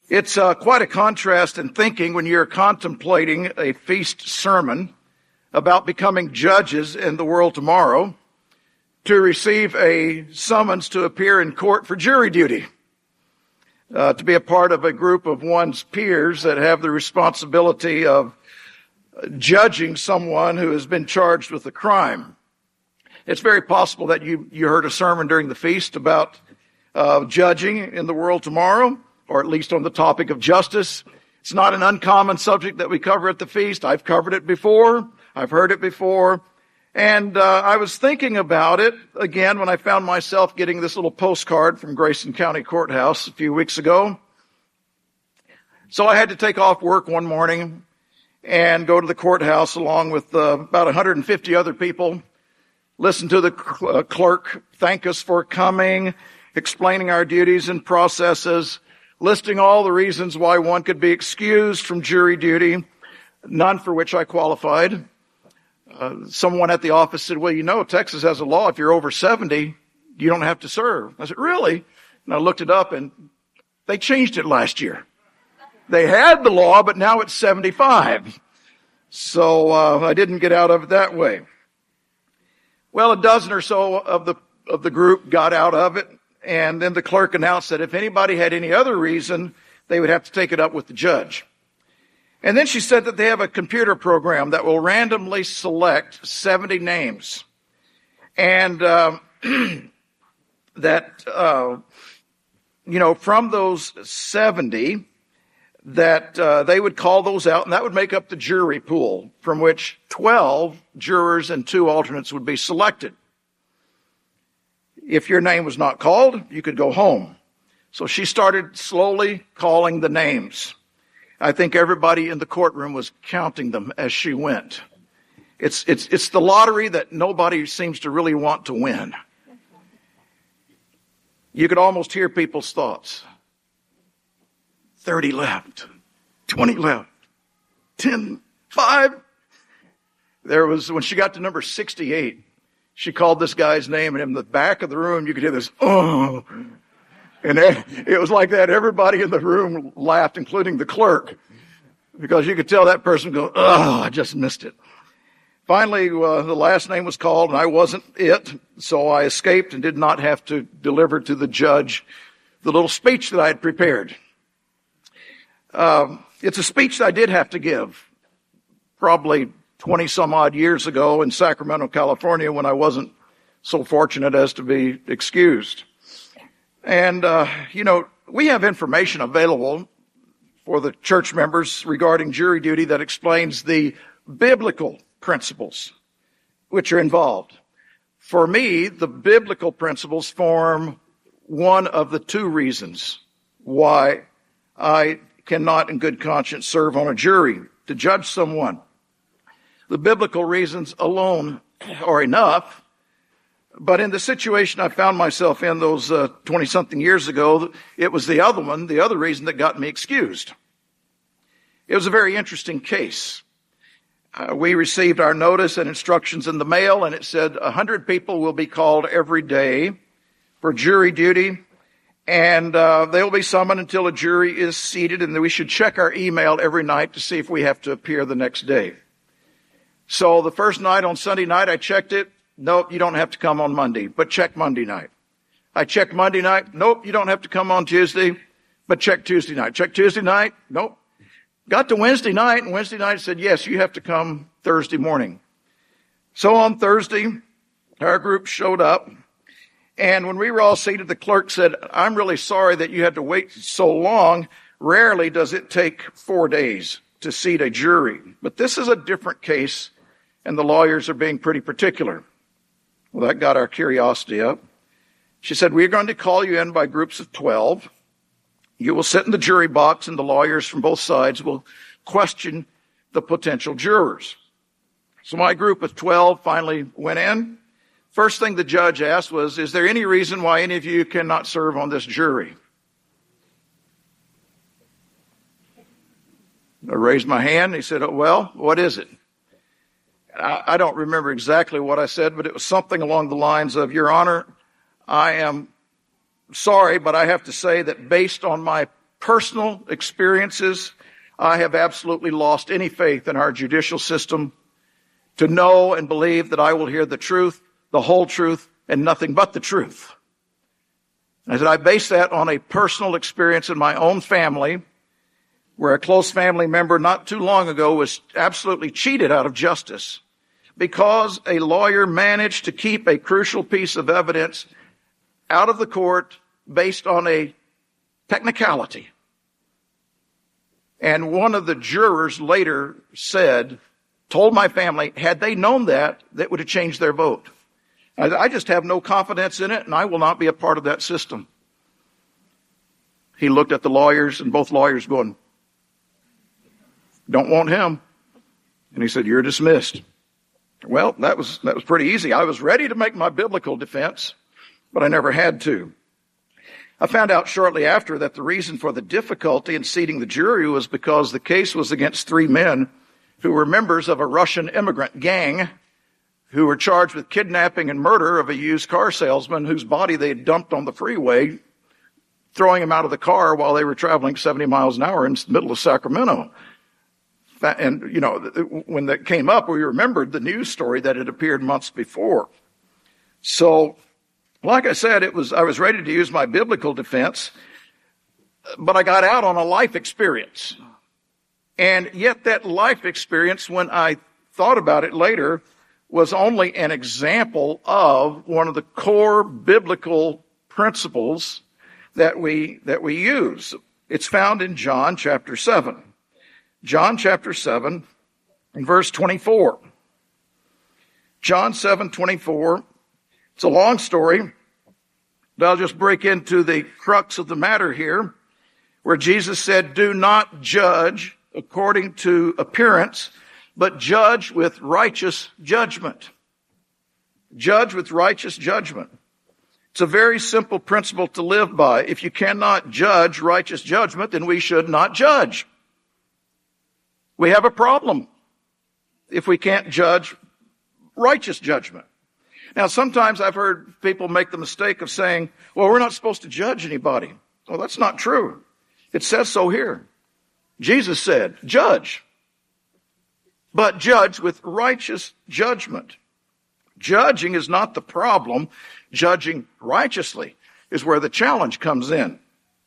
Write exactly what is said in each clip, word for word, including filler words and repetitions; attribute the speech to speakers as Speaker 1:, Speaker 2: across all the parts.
Speaker 1: It's uh, quite a contrast in thinking when you're contemplating a feast sermon about becoming judges in the world tomorrow to receive a summons to appear in court for jury duty, uh, to be a part of a group of one's peers that have the responsibility of judging someone who has been charged with a crime. It's very possible that you, you heard a sermon during the feast about uh, judging in the world tomorrow, or at least on the topic of justice. It's not an uncommon subject that we cover at the feast. I've covered it before. I've heard it before. And uh, I was thinking about it again when I found myself getting this little postcard from Grayson County Courthouse a few weeks ago. So I had to take off work one morning and go to the courthouse along with uh, about one hundred fifty other people, listen to the cl- uh, clerk thank us for coming, explaining our duties and processes, listing all the reasons why one could be excused from jury duty, none for which I qualified. Uh, someone at the office said, well, you know, Texas has a law. If you're over seventy, you don't have to serve. I said, really? And I looked it up, and they changed it last year. They had the law, but now it's seventy-five. So uh, I didn't get out of it that way. Well, a dozen or so of the of the group got out of it. And then the clerk announced that if anybody had any other reason, they would have to take it up with the judge. And then she said that they have a computer program that will randomly select seventy names. And uh, that, uh, you know, from those seventy, that uh, they would call those out, and that would make up the jury pool, from which twelve jurors and two alternates would be selected. If your name was not called, you could go home. So she started slowly calling the names. I think everybody in the courtroom was counting them as she went. It's, it's, it's the lottery that nobody seems to really want to win. You could almost hear people's thoughts. thirty left, twenty left, ten, five. There was, when she got to number sixty-eight, she called this guy's name, and in the back of the room, you could hear this, oh. And it was like that. Everybody in the room laughed, including the clerk, because you could tell that person go, oh, I just missed it. Finally, uh, the last name was called, and I wasn't it, so I escaped and did not have to deliver to the judge the little speech that I had prepared. Uh, it's a speech that I did have to give, probably twenty some odd years ago in Sacramento, California, when I wasn't so fortunate as to be excused. And, uh, you know, we have information available for the church members regarding jury duty that explains the biblical principles which are involved. For me, the biblical principles form one of the two reasons why I cannot in good conscience serve on a jury to judge someone. The biblical reasons alone are enough. But in the situation I found myself in those uh, twenty-something years ago, it was the other one, the other reason that got me excused. It was a very interesting case. Uh, we received our notice and instructions in the mail, and it said one hundred people will be called every day for jury duty, and uh, they will be summoned until a jury is seated, and then we should check our email every night to see if we have to appear the next day. So the first night on Sunday night, I checked it. Nope, you don't have to come on Monday, but check Monday night. I checked Monday night. Nope, you don't have to come on Tuesday, but check Tuesday night. Check Tuesday night. Nope. Got to Wednesday night, and Wednesday night said, yes, you have to come Thursday morning. So on Thursday, our group showed up, and when we were all seated, the clerk said, I'm really sorry that you had to wait so long. Rarely does it take four days to seat a jury, but this is a different case, and the lawyers are being pretty particular. Well, that got our curiosity up. She said, we're going to call you in by groups of twelve. You will sit in the jury box, and the lawyers from both sides will question the potential jurors. So my group of twelve finally went in. First thing the judge asked was, is there any reason why any of you cannot serve on this jury? I raised my hand. He said, oh, well, what is it? I don't remember exactly what I said, but it was something along the lines of, Your Honor, I am sorry, but I have to say that based on my personal experiences, I have absolutely lost any faith in our judicial system to know and believe that I will hear the truth, the whole truth, and nothing but the truth. I said I base that on a personal experience in my own family, where a close family member not too long ago was absolutely cheated out of justice because a lawyer managed to keep a crucial piece of evidence out of the court based on a technicality. And one of the jurors later said, told my family, had they known that, that would have changed their vote. I, I just have no confidence in it, and I will not be a part of that system. He looked at the lawyers, and both lawyers going, don't want him. And he said, you're dismissed. Well, that was, that was pretty easy. I was ready to make my biblical defense, but I never had to. I found out shortly after that the reason for the difficulty in seating the jury was because the case was against three men who were members of a Russian immigrant gang who were charged with kidnapping and murder of a used car salesman whose body they had dumped on the freeway, throwing him out of the car while they were traveling seventy miles an hour in the middle of Sacramento. And, you know, when that came up, we remembered the news story that had appeared months before. So, like I said, it was I was ready to use my biblical defense, but I got out on a life experience. And yet that life experience, when I thought about it later, was only an example of one of the core biblical principles that we that we use. It's found in John chapter seven. John chapter seven and verse twenty-four. John seven twenty-four. It's a long story, but I'll just break into the crux of the matter here, where Jesus said, do not judge according to appearance, but judge with righteous judgment. Judge with righteous judgment. It's a very simple principle to live by. If you cannot judge righteous judgment, then we should not judge. We have a problem if we can't judge righteous judgment. Now, sometimes I've heard people make the mistake of saying, well, we're not supposed to judge anybody. Well, that's not true. It says so here. Jesus said, judge, but judge with righteous judgment. Judging is not the problem. Judging righteously is where the challenge comes in.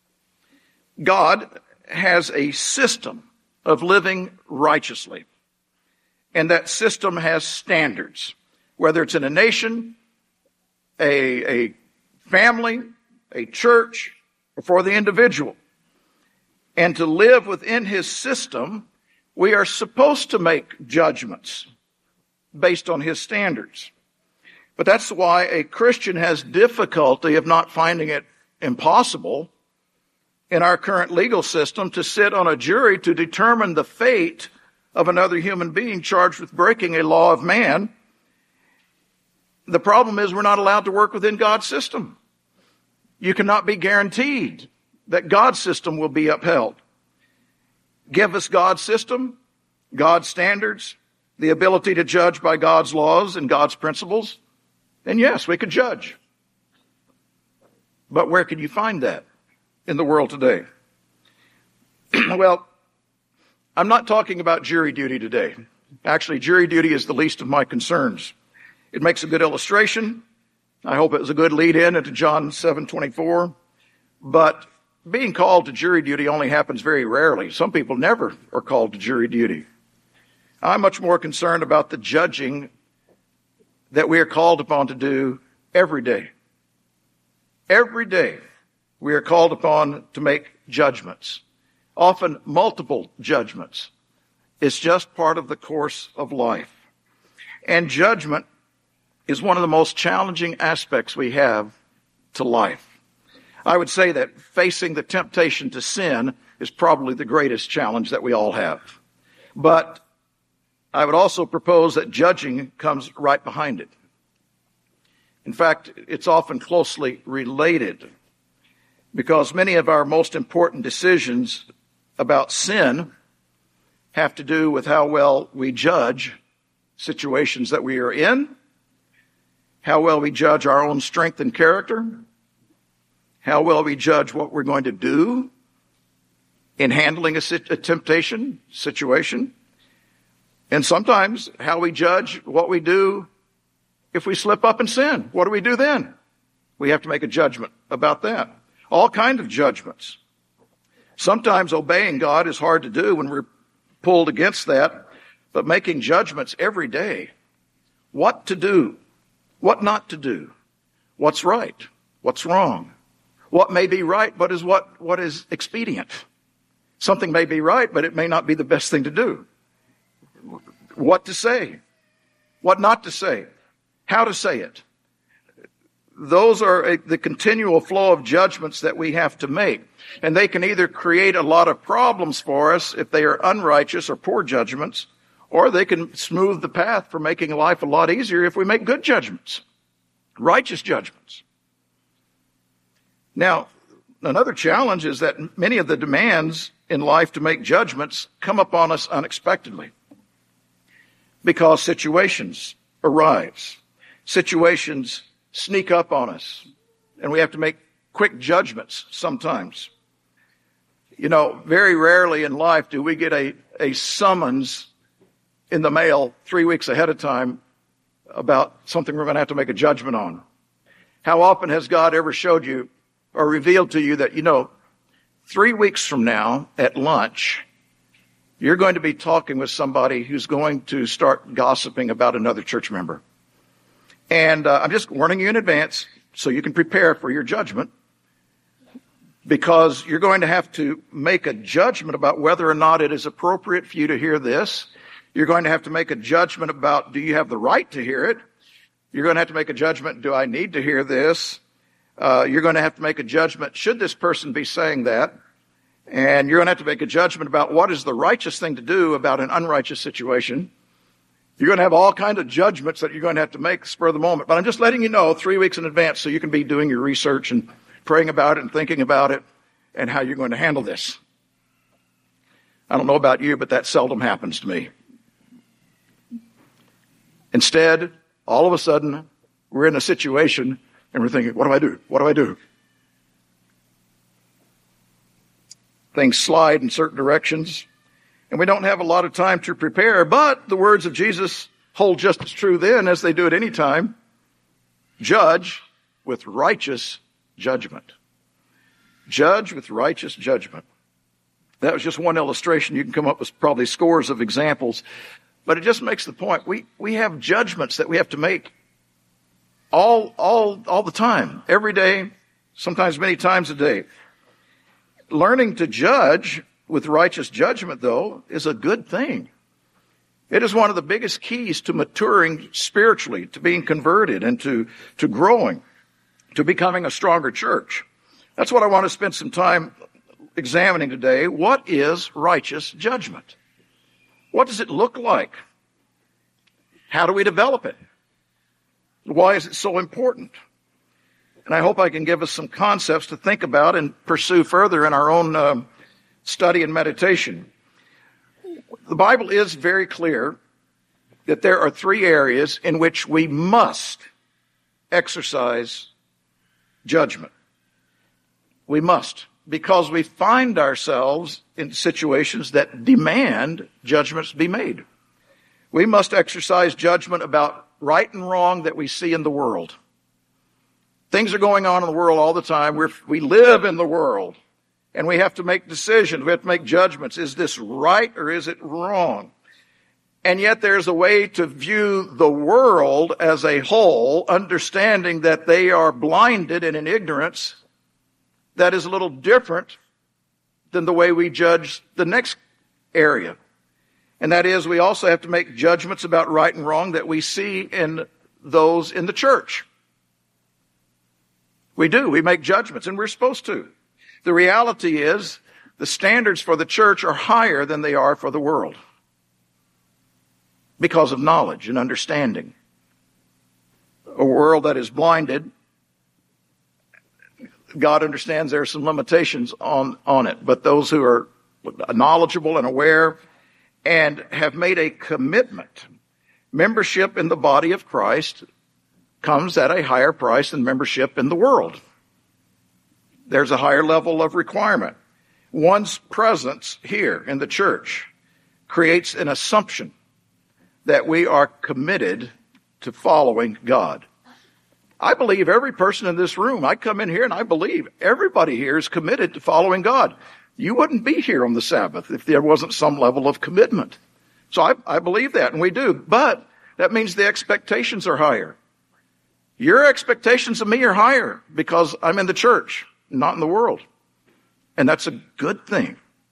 Speaker 1: God has a system of living righteously, and that system has standards. Whether it's in a nation, a, a family, a church, or for the individual. And to live within his system, we are supposed to make judgments based on his standards. But that's why a Christian has difficulty, if not finding it impossible, in our current legal system to sit on a jury to determine the fate of another human being charged with breaking a law of man. The problem is we're not allowed to work within God's system. You cannot be guaranteed that God's system will be upheld. Give us God's system, God's standards, the ability to judge by God's laws and God's principles, then yes, we could judge. But where can you find that in the world today? Well, I'm not talking about jury duty today. Actually, jury duty is the least of my concerns. It makes a good illustration. I hope it was a good lead-in into John seven twenty-four. But being called to jury duty only happens very rarely. Some people never are called to jury duty. I'm much more concerned about the judging that we are called upon to do every day. Every day we are called upon to make judgments, often multiple judgments. It's just part of the course of life. And judgment is one of the most challenging aspects we have to life. I would say that facing the temptation to sin is probably the greatest challenge that we all have. But I would also propose that judging comes right behind it. In fact, it's often closely related because many of our most important decisions about sin have to do with how well we judge situations that we are in, how well we judge our own strength and character, how well we judge what we're going to do in handling a, sit- a temptation situation. And sometimes how we judge what we do if we slip up and sin. What do we do then? We have to make a judgment about that. All kinds of judgments. Sometimes obeying God is hard to do when we're pulled against that, but making judgments every day. What to do, what not to do, what's right, what's wrong, what may be right, but is what, what is expedient. Something may be right, but it may not be the best thing to do. What to say, what not to say, how to say it. Those are a, the continual flow of judgments that we have to make. And they can either create a lot of problems for us if they are unrighteous or poor judgments, or they can smooth the path for making life a lot easier if we make good judgments, righteous judgments. Now, another challenge is that many of the demands in life to make judgments come upon us unexpectedly because situations arise. Situations sneak up on us, and we have to make quick judgments sometimes. You know, very rarely in life do we get a, a summons in the mail three weeks ahead of time about something we're going to have to make a judgment on. How often has God ever showed you or revealed to you that, you know, three weeks from now at lunch, you're going to be talking with somebody who's going to start gossiping about another church member. And uh, I'm just warning you in advance so you can prepare for your judgment, because you're going to have to make a judgment about whether or not it is appropriate for you to hear this. You're going to have to make a judgment about, do you have the right to hear it? You're going to have to make a judgment, do I need to hear this? Uh, you're going to have to make a judgment, should this person be saying that? And you're going to have to make a judgment about what is the righteous thing to do about an unrighteous situation. You're going to have all kinds of judgments that you're going to have to make spur of the moment. But I'm just letting you know three weeks in advance so you can be doing your research and praying about it and thinking about it and how you're going to handle this. I don't know about you, but that seldom happens to me. Instead, all of a sudden, we're in a situation and we're thinking, what do I do? What do I do? Things slide in certain directions, and we don't have a lot of time to prepare, but the words of Jesus hold just as true then as they do at any time. Judge with righteous judgment. Judge with righteous judgment. That was just one illustration. You can come up with probably scores of examples, but it just makes the point. We, we have judgments that we have to make all, all, all the time, every day, sometimes many times a day. Learning to judge with righteous judgment, though, is a good thing. It is one of the biggest keys to maturing spiritually, to being converted, and to, to growing, to becoming a stronger church. That's what I want to spend some time examining today. What is righteous judgment? What does it look like? How do we develop it? Why is it so important? And I hope I can give us some concepts to think about and pursue further in our own um, study and meditation. The Bible is very clear that there are three areas in which we must exercise judgment. We must, because we find ourselves in situations that demand judgments be made. We must exercise judgment about right and wrong that we see in the world. Things are going on in the world all the time. We're, we live in the world, and we have to make decisions. We have to make judgments. Is this right or is it wrong? And yet there's a way to view the world as a whole, understanding that they are blinded and in ignorance that is a little different than the way we judge the next area. And that is, we also have to make judgments about right and wrong that we see in those in the church. We do. We make judgments, and we're supposed to. The reality is, the standards for the church are higher than they are for the world because of knowledge and understanding. A world that is blinded, God understands there are some limitations on, on it, but those who are knowledgeable and aware and have made a commitment, membership in the body of Christ comes at a higher price than membership in the world. There's a higher level of requirement. One's presence here in the church creates an assumption that we are committed to following God. I believe every person in this room, I come in here and I believe everybody here is committed to following God. You wouldn't be here on the Sabbath if there wasn't some level of commitment. So I, I believe that, and we do. But that means the expectations are higher. Your expectations of me are higher because I'm in the church, not in the world. And that's a good thing.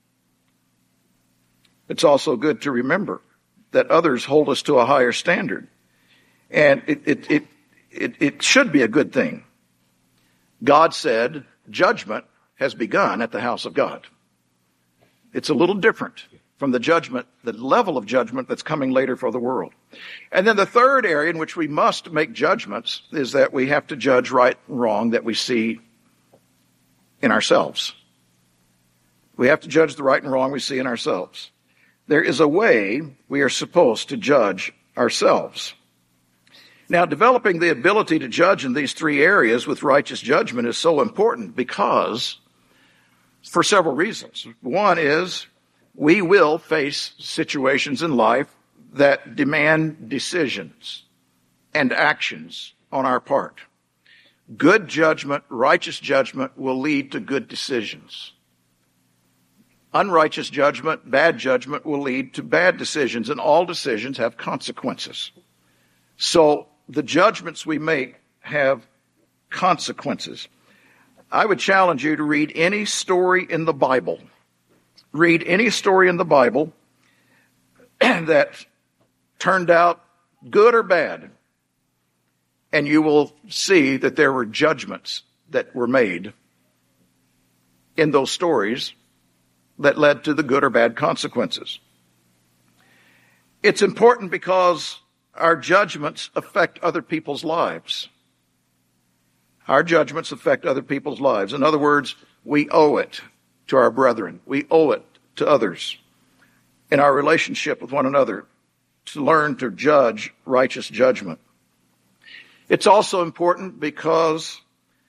Speaker 1: It's also good to remember that others hold us to a higher standard. And it, it, it, it, it should be a good thing. God said judgment has begun at the house of God. It's a little different from the judgment, the level of judgment that's coming later for the world. And then the third area in which we must make judgments is that we have to judge right and wrong that we see in ourselves. We have to judge the right and wrong we see in ourselves. There is a way we are supposed to judge ourselves. Now, developing the ability to judge in these three areas with righteous judgment is so important because, for several reasons. One is we will face situations in life that demand decisions and actions on our part. Good judgment, righteous judgment will lead to good decisions. Unrighteous judgment, bad judgment will lead to bad decisions, and all decisions have consequences. So the judgments we make have consequences. I would challenge you to read any story in the Bible. Read any story in the Bible that turned out good or bad, and you will see that there were judgments that were made in those stories that led to the good or bad consequences. It's important because our judgments affect other people's lives. Our judgments affect other people's lives. In other words, we owe it to our brethren. We owe it to others in our relationship with one another to learn to judge righteous judgment. It's also important because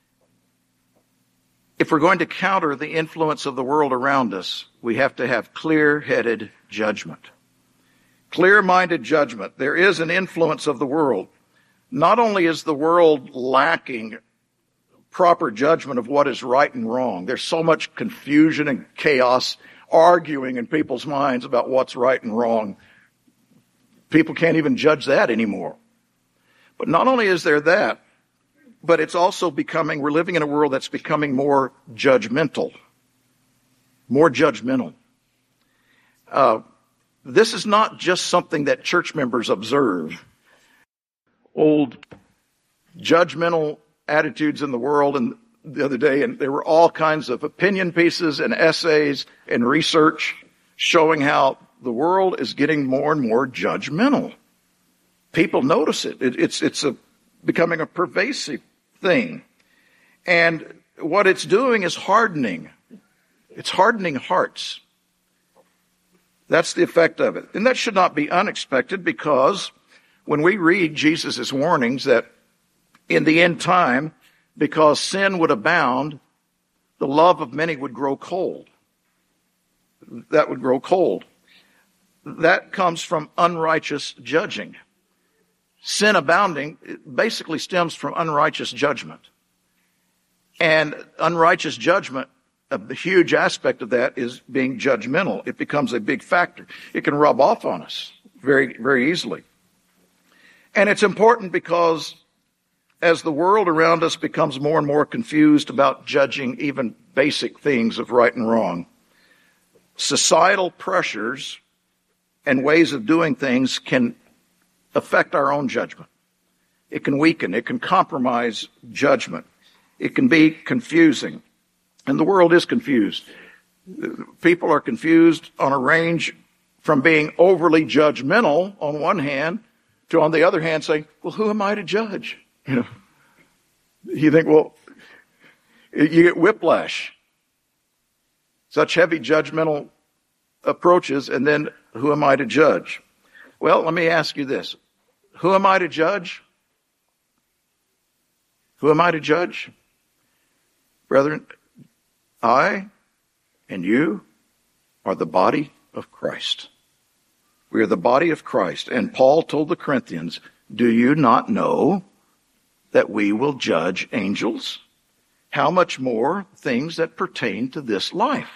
Speaker 1: if we're going to counter the influence of the world around us, we have to have clear-headed judgment. Clear-minded judgment. There is an influence of the world. Not only is the world lacking proper judgment of what is right and wrong, there's so much confusion and chaos arguing in people's minds about what's right and wrong. People can't even judge that anymore. But not only is there that, but it's also becoming, we're living in a world that's becoming more judgmental. More judgmental. Uh, this is not just something that church members observe. Old judgmental attitudes in the world, and the other day, and there were all kinds of opinion pieces and essays and research showing how the world is getting more and more judgmental. People notice it. it it's it's a, becoming a pervasive thing. And what it's doing is hardening. It's hardening hearts. That's the effect of it. And that should not be unexpected because when we read Jesus' warnings that in the end time, because sin would abound, the love of many would grow cold. That would grow cold. That comes from unrighteous judging. Sin abounding basically stems from unrighteous judgment. And unrighteous judgment, a huge aspect of that is being judgmental. It becomes a big factor. It can rub off on us very, very easily. And it's important because as the world around us becomes more and more confused about judging even basic things of right and wrong, societal pressures and ways of doing things can affect our own judgment. It can weaken. It can compromise judgment. It can be confusing. And the world is confused. People are confused on a range from being overly judgmental on one hand to, on the other hand, saying, well, who am I to judge? You know, you think, well, you get whiplash. Such heavy judgmental approaches, and then who am I to judge? Well, let me ask you this. Who am I to judge? Who am I to judge? Brethren, I And you are the body of Christ. We are the body of Christ. And Paul told the Corinthians, do you not know that we will judge angels? How much more things that pertain to this life?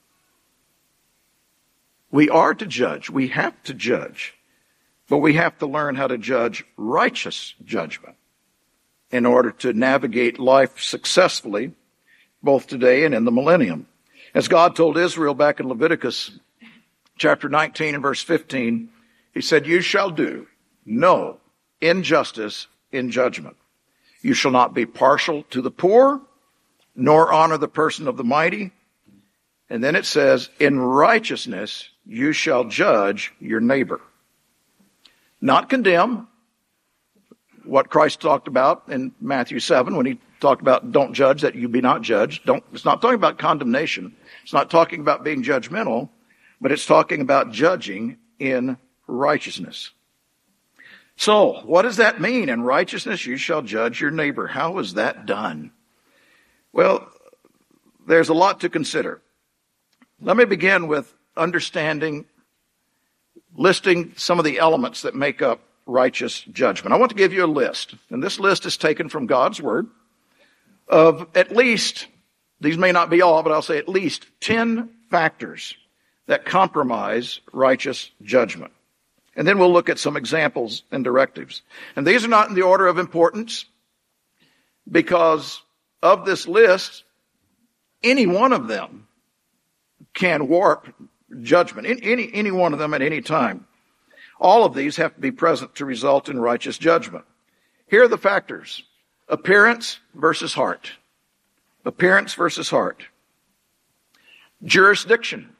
Speaker 1: We are to judge. We have to judge. But we have to learn how to judge righteous judgment in order to navigate life successfully, both today and in the millennium. As God told Israel back in Leviticus chapter nineteen and verse fifteen, he said, you shall do no injustice in judgment. You shall not be partial to the poor, nor honor the person of the mighty. And then it says, in righteousness you shall judge your neighbor. Not condemn, what Christ talked about in Matthew seven when he talked about don't judge that you be not judged. Don't, it's not talking about condemnation. It's not talking about being judgmental, but it's talking about judging in righteousness. So, what does that mean? In righteousness you shall judge your neighbor. How is that done? Well, there's a lot to consider. Let me begin with understanding, listing some of the elements that make up righteous judgment. I want to give you a list, and this list is taken from God's Word, of at least, these may not be all, but I'll say at least ten factors that compromise righteous judgment. And then we'll look at some examples and directives. And these are not in the order of importance, because of this list, any one of them can warp judgment. Any, any one of them at any time. All of these have to be present to result in righteous judgment. Here are the factors. Appearance versus heart. Appearance versus heart. Jurisdiction.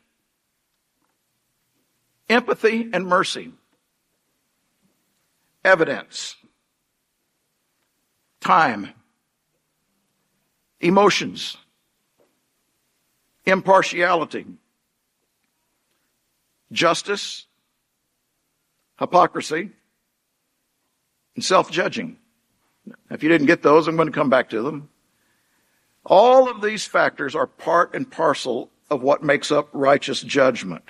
Speaker 1: Empathy and mercy. Evidence. Time. Emotions. Impartiality. Justice. Hypocrisy. And self-judging. If you didn't get those, I'm going to come back to them. All of these factors are part and parcel of what makes up righteous judgment.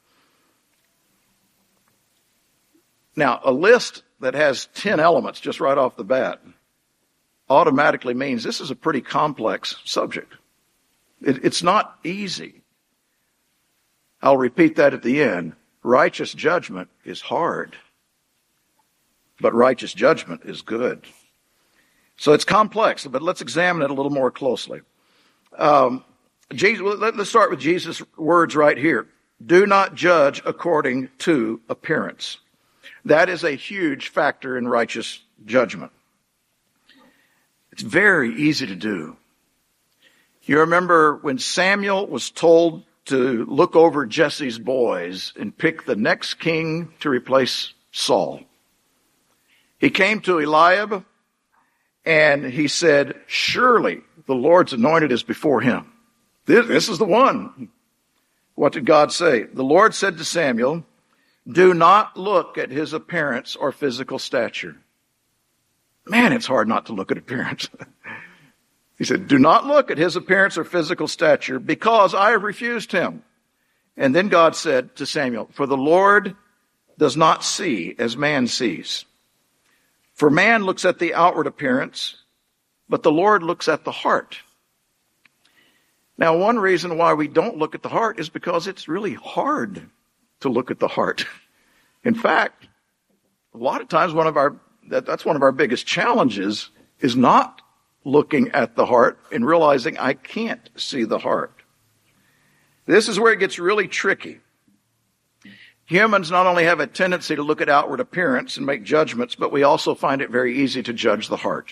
Speaker 1: Now, a list that has ten elements just right off the bat automatically means this is a pretty complex subject. It, it's not easy. I'll repeat that at the end. Righteous judgment is hard, but righteous judgment is good. So it's complex, but let's examine it a little more closely. Um, Jesus, let's start with Jesus' words right here. Do not judge according to appearance. That is a huge factor in righteous judgment. It's very easy to do. You remember when Samuel was told to look over Jesse's boys and pick the next king to replace Saul. He came to Eliab and he said, surely the Lord's anointed is before him. This, this is the one. What did God say? The Lord said to Samuel, do not look at his appearance or physical stature. Man, it's hard not to look at appearance. He said, do not look at his appearance or physical stature, because I have refused him. And then God said to Samuel, for the Lord does not see as man sees. For man looks at the outward appearance, but the Lord looks at the heart. Now, one reason why we don't look at the heart is because it's really hard to look at the heart. In fact, a lot of times one of our that, that's one of our biggest challenges is not looking at the heart and realizing I can't see the heart. This is where it gets really tricky. Humans not only have a tendency to look at outward appearance and make judgments, but we also find it very easy to judge the heart.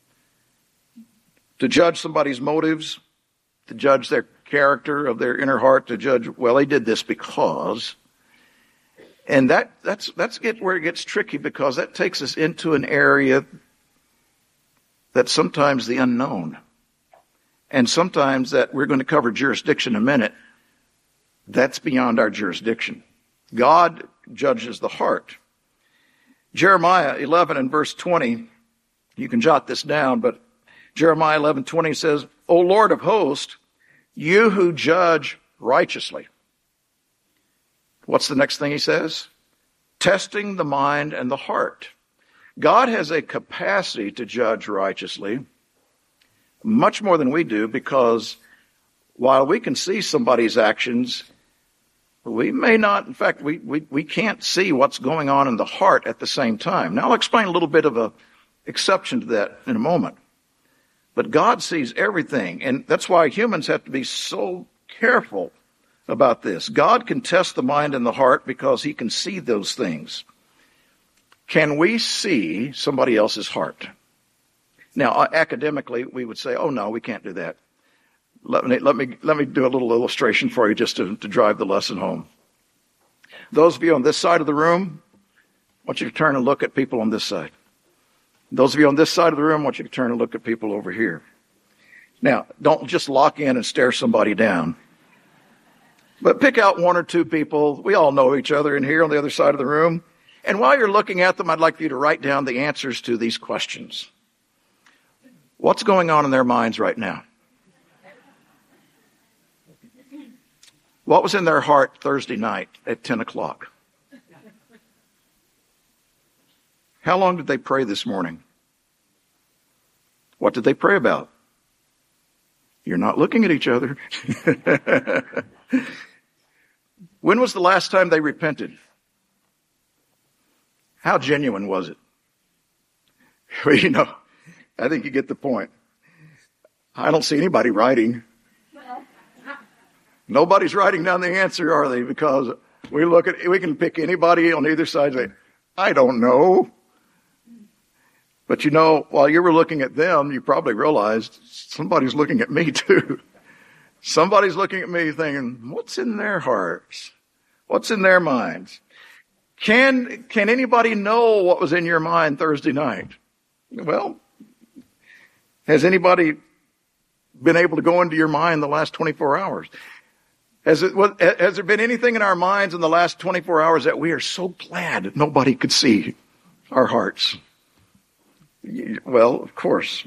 Speaker 1: To judge somebody's motives, to judge their character of their inner heart, to judge, well, they did this because. And that that's that's get where it gets tricky, because that takes us into an area that's sometimes the unknown. And sometimes that we're going to cover jurisdiction in a minute. That's beyond our jurisdiction. God judges the heart. Jeremiah eleven and verse twenty, you can jot this down, but Jeremiah eleven twenty says, O Lord of hosts, you who judge righteously. What's the next thing he says? Testing the mind and the heart. God has a capacity to judge righteously, much more than we do, because while we can see somebody's actions, we may not, in fact, we, we, we can't see what's going on in the heart at the same time. Now, I'll explain a little bit of an exception to that in a moment. But God sees everything, and that's why humans have to be so careful about this. God can test the mind and the heart because he can see those things. Can we see somebody else's heart? Now, academically, we would say, oh, no, we can't do that. Let me, let me, let me do a little illustration for you just to, to drive the lesson home. Those of you on this side of the room, I want you to turn and look at people on this side. Those of you on this side of the room, I want you to turn and look at people over here. Now, don't just lock in and stare somebody down. But pick out one or two people. We all know each other in here on the other side of the room. And while you're looking at them, I'd like for you to write down the answers to these questions. What's going on in their minds right now? What was in their heart Thursday night at ten o'clock? How long did they pray this morning? What did they pray about? You're not looking at each other. When was the last time they repented? How genuine was it? Well, you know, I think you get the point. I don't see anybody writing. Nobody's writing down the answer, are they? Because we look at, we can pick anybody on either side and say, I don't know. But you know, while you were looking at them, you probably realized somebody's looking at me too. Somebody's looking at me thinking, what's in their hearts? What's in their minds? Can, can anybody know what was in your mind Thursday night? Well, has anybody been able to go into your mind the last twenty-four hours? Has it, has there been anything in our minds in the last twenty-four hours that we are so glad that nobody could see our hearts? Well, of course.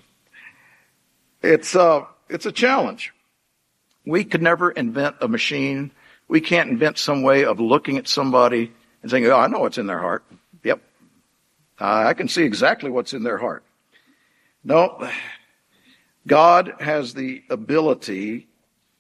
Speaker 1: It's, uh, it's a challenge. We could never invent a machine. We can't invent some way of looking at somebody and saying, oh, I know what's in their heart. Yep. Uh, I can see exactly what's in their heart. No, God has the ability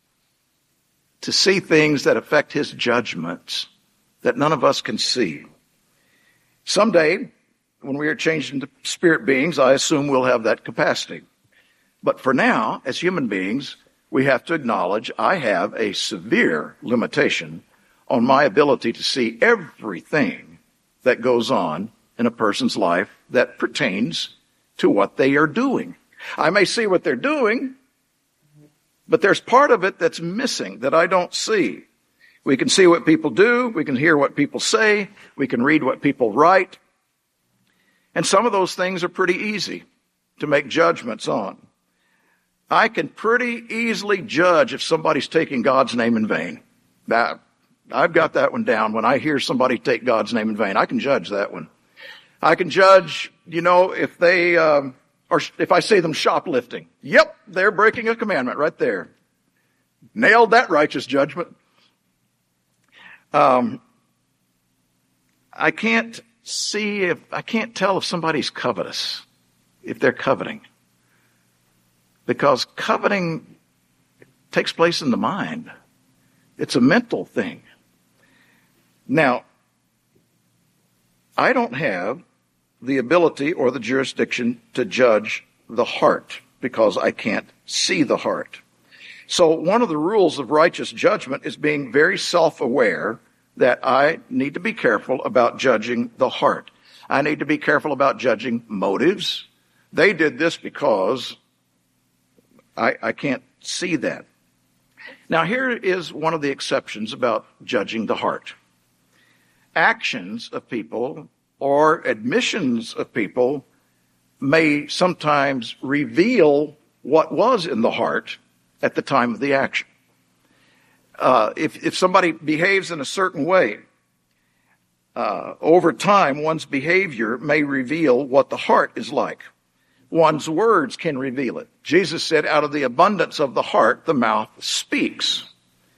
Speaker 1: to see things that affect his judgments that none of us can see. Someday, when we are changed into spirit beings, I assume we'll have that capacity. But for now, as human beings, we have to acknowledge I have a severe limitation on my ability to see everything that goes on in a person's life that pertains to what they are doing. I may see what they're doing, but there's part of it that's missing that I don't see. We can see what people do. We can hear what people say. We can read what people write. And some of those things are pretty easy to make judgments on. I can pretty easily judge if somebody's taking God's name in vain. That, I've got that one down. When I hear somebody take God's name in vain, I can judge that one. I can judge, you know, if they, um, or if I see them shoplifting. Yep, they're breaking a commandment right there. Nailed that righteous judgment. Um, I can't see if, I can't tell if somebody's covetous, if they're coveting. Because coveting takes place in the mind. It's a mental thing. Now, I don't have the ability or the jurisdiction to judge the heart because I can't see the heart. So one of the rules of righteous judgment is being very self-aware that I need to be careful about judging the heart. I need to be careful about judging motives. They did this because I, I can't see that. Now, here is one of the exceptions about judging the heart. Actions of people or admissions of people may sometimes reveal what was in the heart at the time of the action. Uh, if, if somebody behaves in a certain way, uh, over time, one's behavior may reveal what the heart is like. One's words can reveal it. Jesus said, out of the abundance of the heart, the mouth speaks.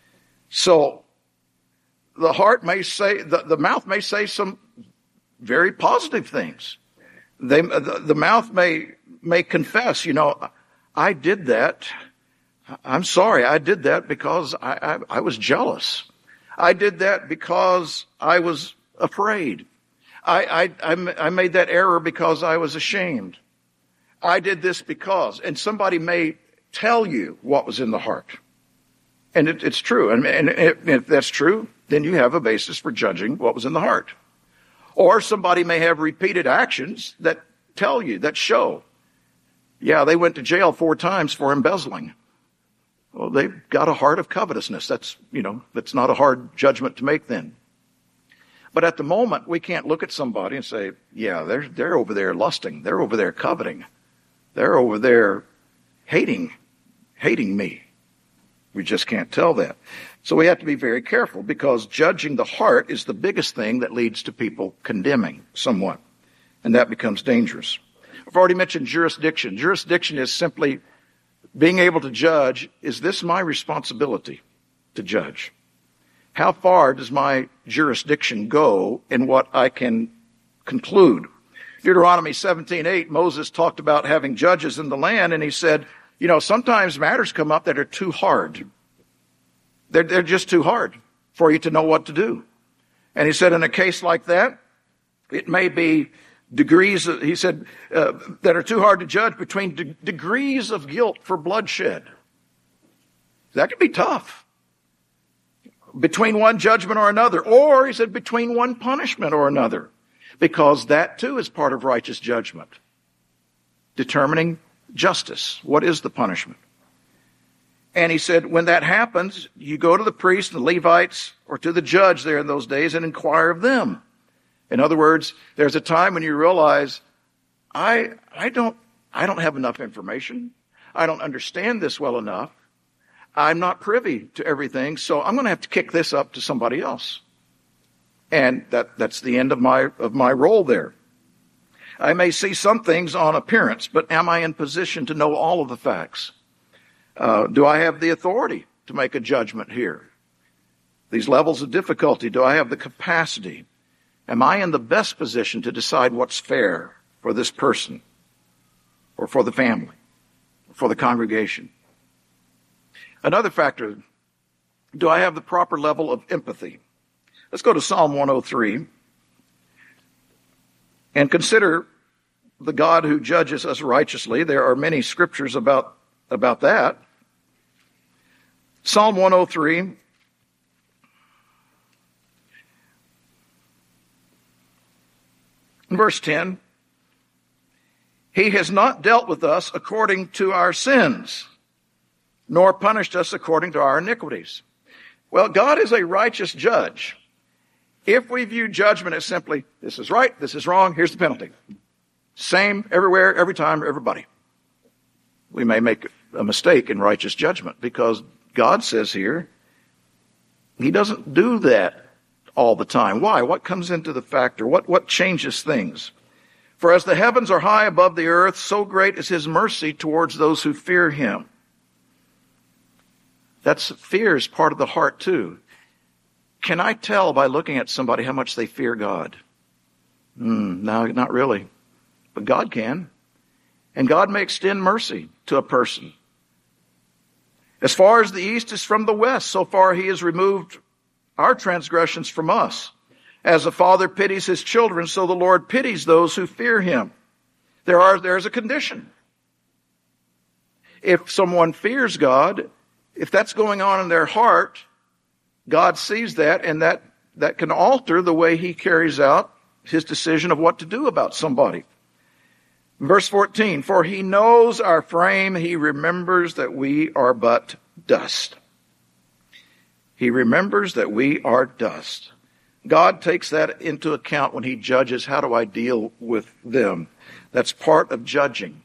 Speaker 1: So the heart may say, the, the mouth may say some very positive things. They, the, the mouth may, may confess, you know, I did that. I'm sorry. I did that because I, I, I was jealous. I did that because I was afraid. I, I, I made that error because I was ashamed. I did this because, and somebody may tell you what was in the heart. And it, it's true. And, and if that's true, then you have a basis for judging what was in the heart. Or somebody may have repeated actions that tell you, that show, yeah, they went to jail four times for embezzling. Well, they've got a heart of covetousness. That's, you know, that's not a hard judgment to make then. But at the moment, we can't look at somebody and say, yeah, they're, they're over there lusting. They're over there coveting. They're over there hating, hating me. We just can't tell that. So we have to be very careful, because judging the heart is the biggest thing that leads to people condemning someone. And that becomes dangerous. I've already mentioned jurisdiction. Jurisdiction is simply being able to judge, is this my responsibility to judge? How far does my jurisdiction go in what I can conclude? Deuteronomy seventeen eight, Moses talked about having judges in the land, and he said, you know, sometimes matters come up that are too hard. They're, they're just too hard for you to know what to do. And he said, in a case like that, it may be degrees, of, he said, uh, that are too hard to judge, between de- degrees of guilt for bloodshed. That could be tough. Between one judgment or another. Or, he said, between one punishment or another. Because that too is part of righteous judgment. Determining justice. What is the punishment? And he said, when that happens, you go to the priest and the Levites, or to the judge there in those days, and inquire of them. In other words, there's a time when you realize, I, I don't, I don't have enough information. I don't understand this well enough. I'm not privy to everything, so I'm going to have to kick this up to somebody else. And that, that's the end of my, of my role there. I may see some things on appearance, but am I in position to know all of the facts? Uh, do I have the authority to make a judgment here? These levels of difficulty, do I have the capacity? Am I in the best position to decide what's fair for this person, or for the family, or for the congregation? Another factor, do I have the proper level of empathy? Let's go to Psalm one oh three and consider the God who judges us righteously. There are many scriptures about, about that. Psalm one oh three. Verse ten. He has not dealt with us according to our sins, nor punished us according to our iniquities. Well, God is a righteous judge. If we view judgment as simply, this is right, this is wrong, here's the penalty. Same everywhere, every time, everybody. We may make a mistake in righteous judgment, because God says here, He doesn't do that all the time. Why? What comes into the factor? What, what changes things? For as the heavens are high above the earth, so great is His mercy towards those who fear Him. That's fear is part of the heart too. Can I tell by looking at somebody how much they fear God? Mm, no, not really. But God can. And God may extend mercy to a person. As far as the east is from the west, so far He has removed our transgressions from us. As a father pities his children, so the Lord pities those who fear Him. There are, there's a condition. If someone fears God, if that's going on in their heart, God sees that, and that, that can alter the way He carries out His decision of what to do about somebody. Verse fourteen, for He knows our frame, He remembers that we are but dust. He remembers that we are dust. God takes that into account when He judges, how do I deal with them? That's part of judging.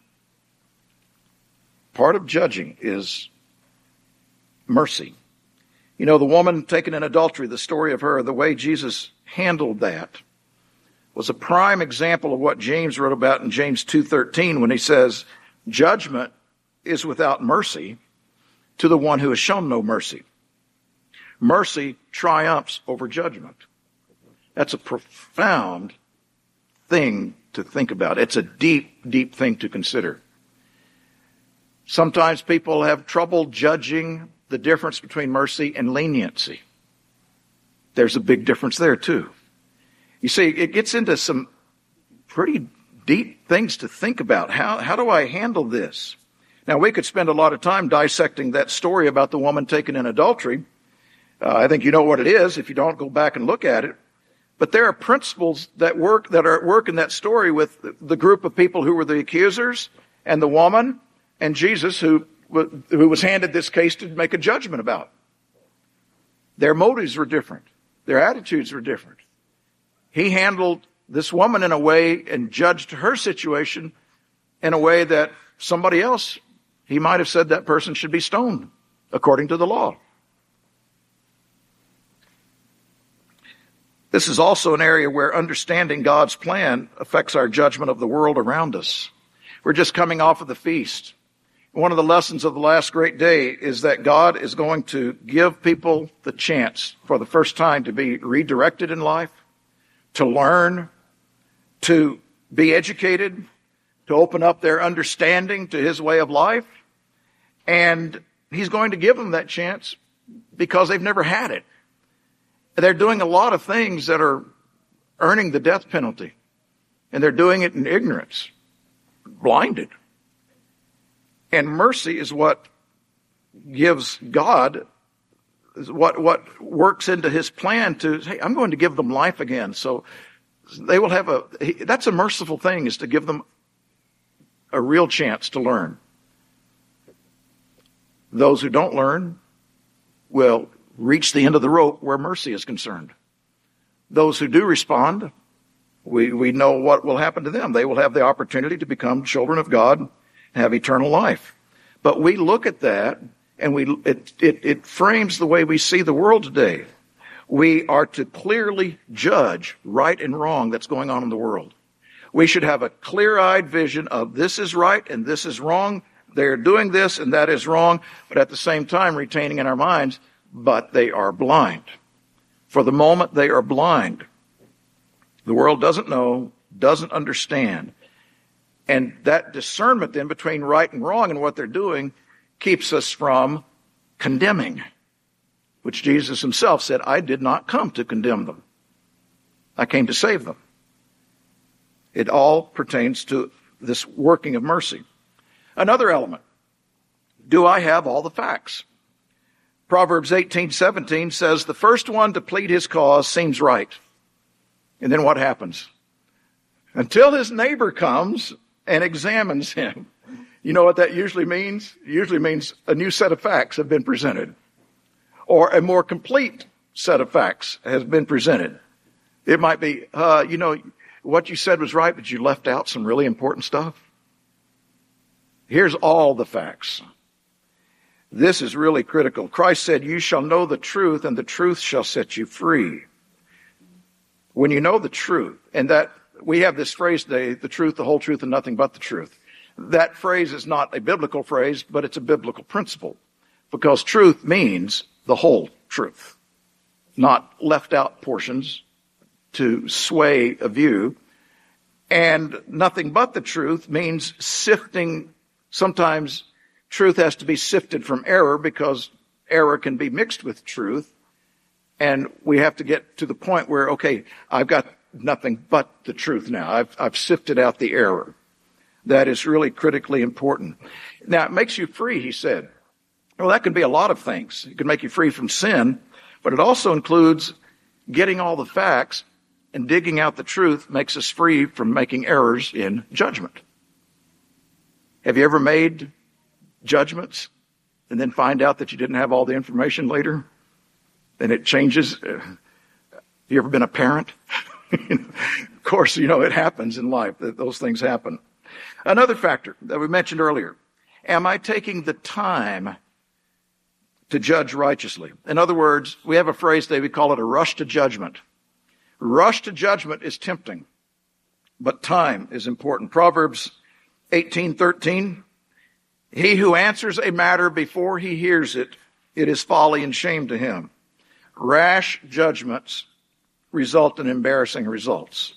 Speaker 1: Part of judging is mercy. You know, the woman taken in adultery, the story of her, the way Jesus handled that was a prime example of what James wrote about in James two thirteen when he says, judgment is without mercy to the one who has shown no mercy. Mercy triumphs over judgment. That's a profound thing to think about. It's a deep, deep thing to consider. Sometimes people have trouble judging the difference between mercy and leniency. There's a big difference there too. You see, it gets into some pretty deep things to think about. How, how do I handle this? Now, we could spend a lot of time dissecting that story about the woman taken in adultery. Uh, I think you know what it is. If you don't, go back and look at it. But there are principles that work, that are at work in that story with the group of people who were the accusers and the woman and Jesus, who, who was handed this case to make a judgment about. Their motives were different. Their attitudes were different. He handled this woman in a way and judged her situation in a way that somebody else, he might have said that person should be stoned according to the law. This is also an area where understanding God's plan affects our judgment of the world around us. We're just coming off of the feast. One of the lessons of the last great day is that God is going to give people the chance for the first time to be redirected in life, to learn, to be educated, to open up their understanding to his way of life. And he's going to give them that chance because they've never had it. They're doing a lot of things that are earning the death penalty. And they're doing it in ignorance, blinded. And mercy is what gives God, is what, what works into his plan to, hey, I'm going to give them life again. So they will have a, that's a merciful thing, is to give them a real chance to learn. Those who don't learn will reach the end of the rope where mercy is concerned. Those who do respond, we, we know what will happen to them. They will have the opportunity to become children of God and have eternal life. But we look at that and we it, it, it frames the way we see the world today. We are to clearly judge right and wrong that's going on in the world. We should have a clear-eyed vision of this is right and this is wrong. They're doing this and that is wrong, but at the same time retaining in our minds, but they are blind. For the moment, they are blind. The world doesn't know, doesn't understand. And that discernment then between right and wrong and what they're doing keeps us from condemning, which Jesus himself said, I did not come to condemn them. I came to save them. It all pertains to this working of mercy. Another element. Do I have all the facts? Proverbs eighteen seventeen says, the first one to plead his cause seems right. And then what happens? Until his neighbor comes and examines him. You know what that usually means? It usually means a new set of facts have been presented. Or a more complete set of facts has been presented. It might be, uh, you know, what you said was right, but you left out some really important stuff. Here's all the facts. This is really critical. Christ said, you shall know the truth, and the truth shall set you free. When you know the truth, and that we have this phrase today, the truth, the whole truth, and nothing but the truth. That phrase is not a biblical phrase, but it's a biblical principle. Because truth means the whole truth, not left out portions to sway a view. And nothing but the truth means sifting. Sometimes truth has to be sifted from error because error can be mixed with truth. And we have to get to the point where, okay, I've got nothing but the truth now. I've, I've sifted out the error. That is really critically important. Now, it makes you free, he said. Well, that can be a lot of things. It can make you free from sin, but it also includes getting all the facts, and digging out the truth makes us free from making errors in judgment. Have you ever made judgments and then find out that you didn't have all the information later? And it changes. Have you ever been a parent? Of course, you know, it happens in life. That those things happen. Another factor that we mentioned earlier. Am I taking the time to judge righteously? In other words, we have a phrase today, we call it a rush to judgment. Rush to judgment is tempting, but time is important. Proverbs eighteen thirteen. He who answers a matter before he hears it, it is folly and shame to him. rash judgments result in embarrassing results.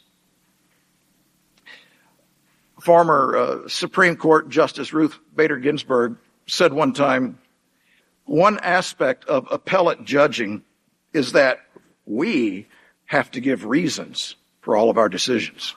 Speaker 1: Former uh, Supreme Court Justice Ruth Bader Ginsburg said one time, one aspect of appellate judging is that we have to give reasons for all of our decisions.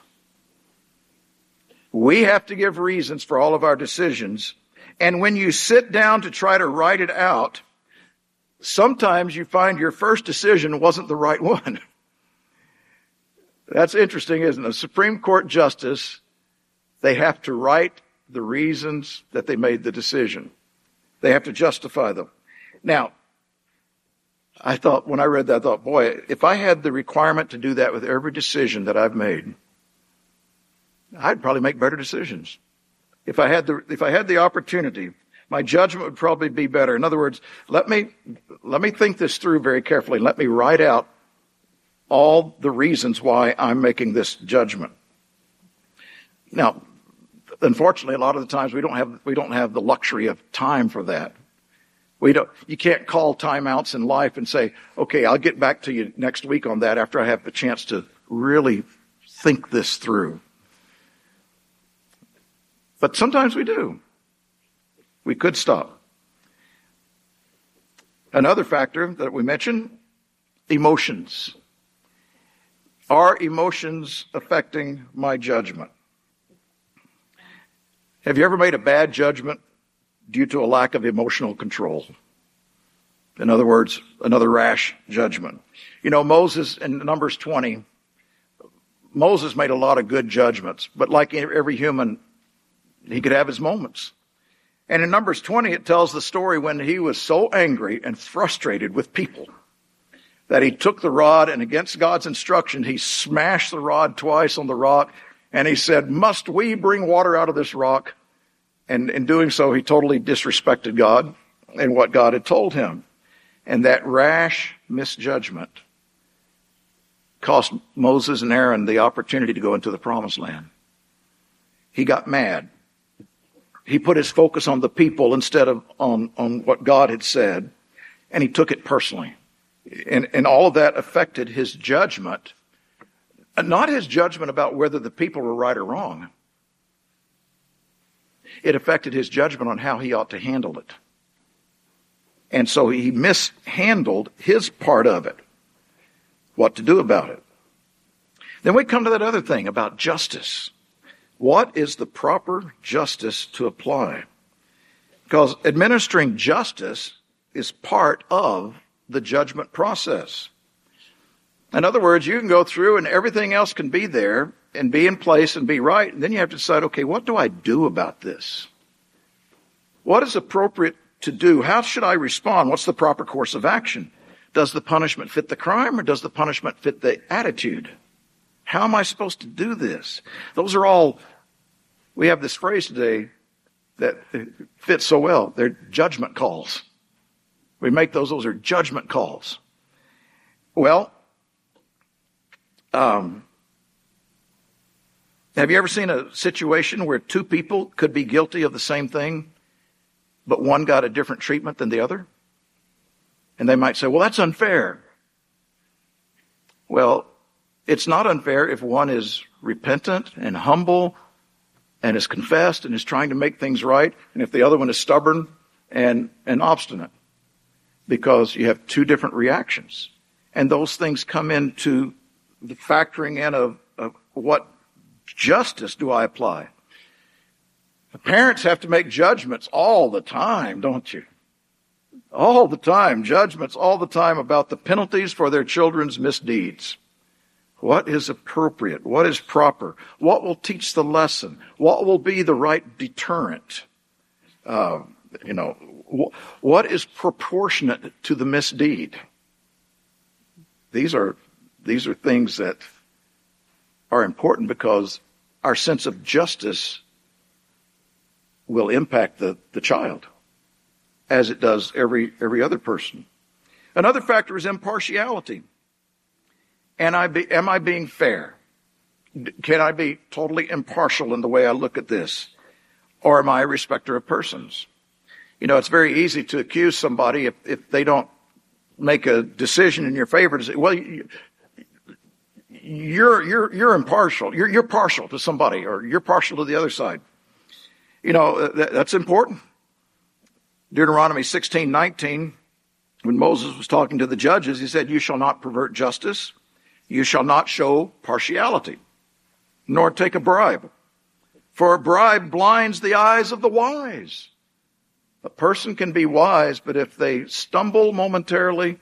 Speaker 1: We have to give reasons for all of our decisions. And when you sit down to try to write it out, sometimes you find your first decision wasn't the right one. That's interesting, isn't it? A Supreme Court justice, they have to write the reasons that they made the decision. They have to justify them. Now, I thought, when I read that, I thought, boy, if I had the requirement to do that with every decision that I've made, I'd probably make better decisions. If I had the, if I had the opportunity, my judgment would probably be better. In other words, let me, let me think this through very carefully. Let me write out all the reasons why I'm making this judgment. Now, unfortunately, a lot of the times we don't have, we don't have the luxury of time for that. We don't, you can't call timeouts in life and say, okay, I'll get back to you next week on that after I have the chance to really think this through. But sometimes we do. We could stop. Another factor that we mentioned, emotions. Are emotions affecting my judgment? Have you ever made a bad judgment due to a lack of emotional control? In other words, another rash judgment. You know, Moses in Numbers twenty, Moses made a lot of good judgments, but like every human, he could have his moments. And in Numbers twenty, it tells the story when he was so angry and frustrated with people that he took the rod and against God's instruction, he smashed the rod twice on the rock and he said, must we bring water out of this rock? And in doing so, he totally disrespected God and what God had told him. And that rash misjudgment cost Moses and Aaron the opportunity to go into the promised land. He got mad. He put his focus on the people instead of on, on what God had said, and he took it personally. And, and all of that affected his judgment, not his judgment about whether the people were right or wrong. It affected his judgment on how he ought to handle it. And so he mishandled his part of it, what to do about it. Then we come to that other thing about justice. What is the proper justice to apply? Because administering justice is part of the judgment process. In other words, you can go through and everything else can be there and be in place and be right. And then you have to decide, okay, what do I do about this? What is appropriate to do? How should I respond? What's the proper course of action? Does the punishment fit the crime or does the punishment fit the attitude? How am I supposed to do this? Those are all, we have this phrase today that fits so well. They're judgment calls. We make those, those are judgment calls. Well, um, have you ever seen a situation where two people could be guilty of the same thing, but one got a different treatment than the other? And they might say, well, that's unfair. Well, it's not unfair if one is repentant and humble and is confessed and is trying to make things right, and if the other one is stubborn and, and obstinate, because you have two different reactions. And those things come into the factoring in of, of what justice do I apply. The parents have to make judgments all the time, don't you? All the time, judgments all the time about the penalties for their children's misdeeds. What is appropriate? What is proper? What will teach the lesson? What will be the right deterrent? Uh, you know, wh- what is proportionate to the misdeed? These are, these are things that are important because our sense of justice will impact the, the child as it does every, every other person. Another factor is impartiality. And I be, am I being fair? Can I be totally impartial in the way I look at this? Or am I a respecter of persons? You know, it's very easy to accuse somebody if, if they don't make a decision in your favor to say, well, you, you're, you're, you're impartial. You're, you're partial to somebody, or you're partial to the other side. You know, that, that's important. Deuteronomy sixteen nineteen, when Moses was talking to the judges, he said, you shall not pervert justice. You shall not show partiality, nor take a bribe. For a bribe blinds the eyes of the wise. A person can be wise, but if they stumble momentarily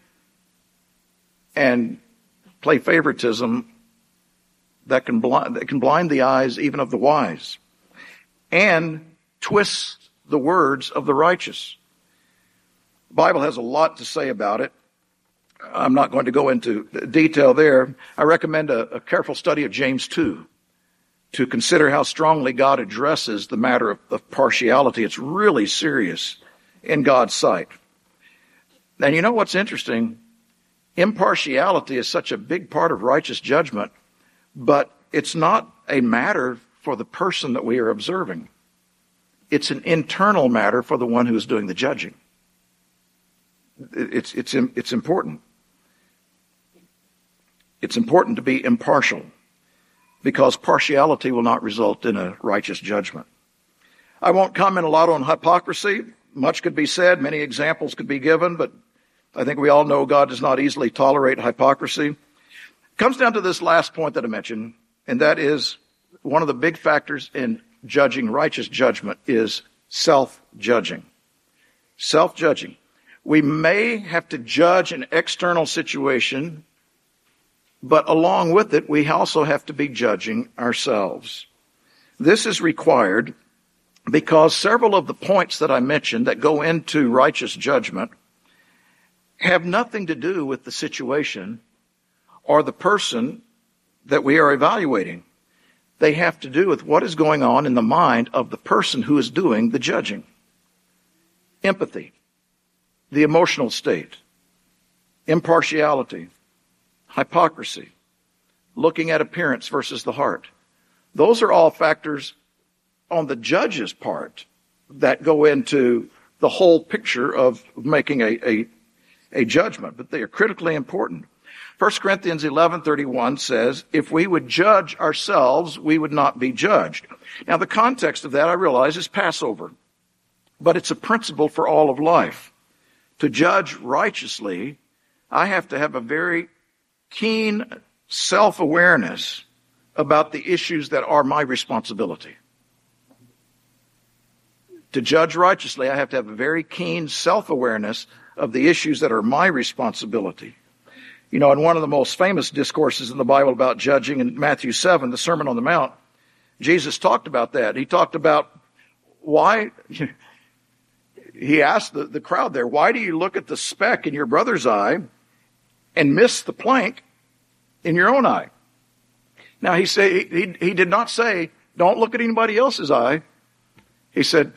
Speaker 1: and play favoritism, that can blind, that can blind the eyes even of the wise and twist the words of the righteous. The Bible has a lot to say about it. I'm not going to go into detail there. I recommend a, a careful study of James two to consider how strongly God addresses the matter of, of partiality. It's really serious in God's sight. And you know what's interesting? Impartiality is such a big part of righteous judgment, but it's not a matter for the person that we are observing. It's an internal matter for the one who is doing the judging. It's, it's, it's important. It's important to be impartial, because partiality will not result in a righteous judgment. I won't comment a lot on hypocrisy. Much could be said, many examples could be given, but I think we all know God does not easily tolerate hypocrisy. It comes down to this last point that I mentioned, and that is one of the big factors in judging righteous judgment is self-judging. Self-judging. We may have to judge an external situation, but along with it, we also have to be judging ourselves. This is required because several of the points that I mentioned that go into righteous judgment have nothing to do with the situation or the person that we are evaluating. They have to do with what is going on in the mind of the person who is doing the judging. Empathy, the emotional state, impartiality, hypocrisy, looking at appearance versus the heart. Those are all factors on the judge's part that go into the whole picture of making a, a, a judgment, but they are critically important. First Corinthians eleven thirty-one says, if we would judge ourselves, we would not be judged. Now, the context of that, I realize, is Passover, but it's a principle for all of life. To judge righteously, I have to have a very keen self-awareness about the issues that are my responsibility. To judge righteously, I have to have a very keen self-awareness of the issues that are my responsibility. You know, in one of the most famous discourses in the Bible about judging, in Matthew seven, the Sermon on the Mount, Jesus talked about that. He talked about why, he asked the, the crowd there, why do you look at the speck in your brother's eye and miss the plank in your own eye? Now, he say he, he did not say, don't look at anybody else's eye. He said,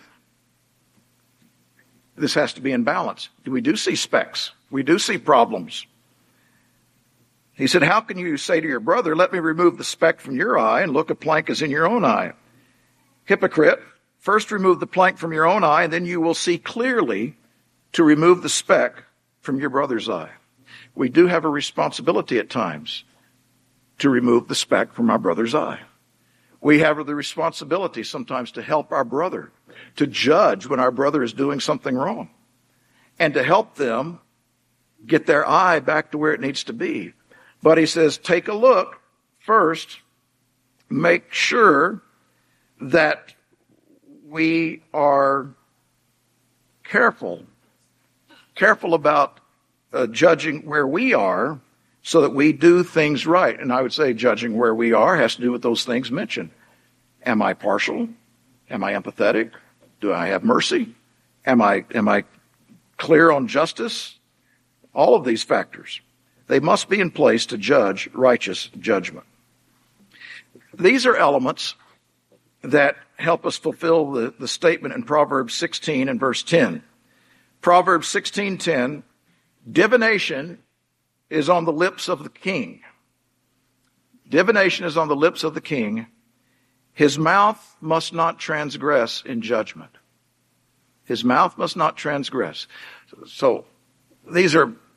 Speaker 1: this has to be in balance. We do see specks. We do see problems. He said, how can you say to your brother, let me remove the speck from your eye, and look, a plank is in your own eye? Hypocrite, first remove the plank from your own eye, and then you will see clearly to remove the speck from your brother's eye. We do have a responsibility at times to remove the speck from our brother's eye. We have the responsibility sometimes to help our brother, to judge when our brother is doing something wrong, and to help them get their eye back to where it needs to be. But he says, take a look first, make sure that we are careful, careful about uh, judging where we are so that we do things right. And I would say judging where we are has to do with those things mentioned. Am I partial? Am I empathetic? Do I have mercy? Am I, am I clear on justice? All of these factors, they must be in place to judge righteous judgment. These are elements that help us fulfill the, the statement in Proverbs sixteen and verse ten. Proverbs sixteen ten, divination is on the lips of the king. Divination is on the lips of the king. His mouth must not transgress in judgment. His mouth must not transgress. So these are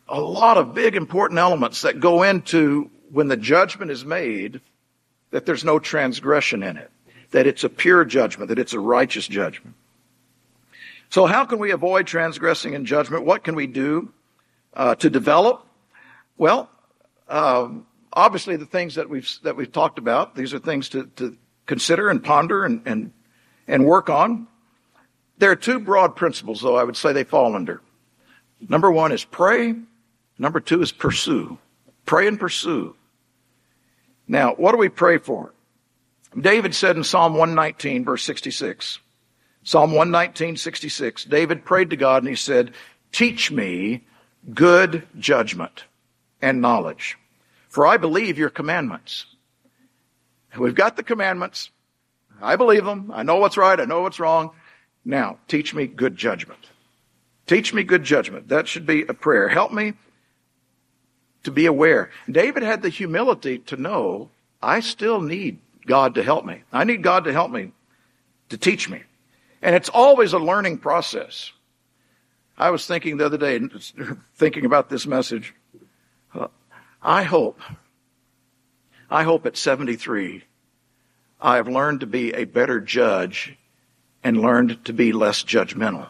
Speaker 1: a lot of big important elements that go into when the judgment is made, that there's no transgression in it, that it's a pure judgment, that it's a righteous judgment. So how can we avoid transgressing in judgment? What can we do uh, to develop? Well, um, obviously the things that we've that we've talked about, these are things to, to consider and ponder and, and and work on. There are two broad principles, though, I would say they fall under. Number one is pray. Number two is pursue. Pray and pursue. Now, what do we pray for? David said in Psalm one nineteen, verse sixty-six, Psalm one nineteen, sixty-six, David prayed to God and he said, teach me good judgment and knowledge, for I believe your commandments. We've got the commandments. I believe them. I know what's right. I know what's wrong. Now, teach me good judgment. Teach me good judgment. That should be a prayer. Help me to be aware. David had the humility to know, I still need God to help me. I need God to help me, to teach me. And it's always a learning process. I was thinking the other day, thinking about this message, uh, I hope, I hope at seventy-three, I have learned to be a better judge and learned to be less judgmental.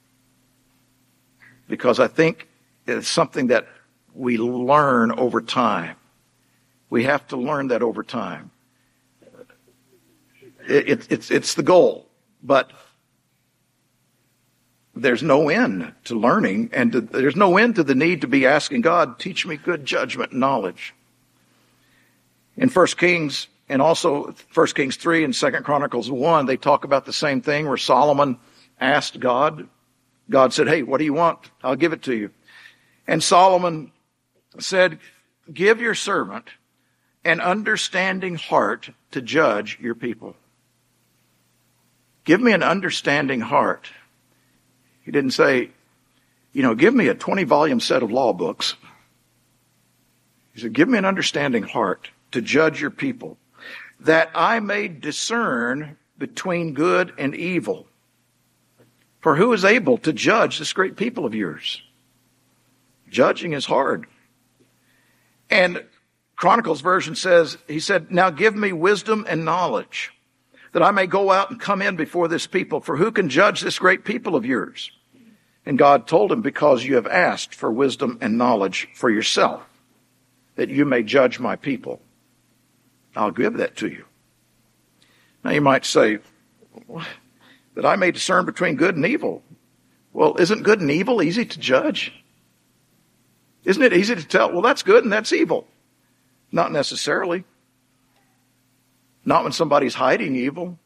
Speaker 1: Because I think it's something that we learn over time. We have to learn that over time. It, it, it's, it's the goal, but there's no end to learning, and to, there's no end to the need to be asking God, teach me good judgment and knowledge. In First Kings, and also First Kings three and Second Chronicles one, they talk about the same thing where Solomon asked God. God said, hey, what do you want? I'll give it to you. And Solomon said, give your servant an understanding heart to judge your people. Give me an understanding heart. He didn't say, you know, give me a twenty volume set of law books. He said, give me an understanding heart to judge your people, that I may discern between good and evil. For who is able to judge this great people of yours? Judging is hard. And Chronicles version says, he said, now give me wisdom and knowledge, that I may go out and come in before this people. For who can judge this great people of yours? And God told him, because you have asked for wisdom and knowledge for yourself, that you may judge my people, I'll give that to you. Now you might say, that I may discern between good and evil. Well, isn't good and evil easy to judge? Isn't it easy to tell, well, that's good and that's evil? Not necessarily. Not when somebody's hiding evil.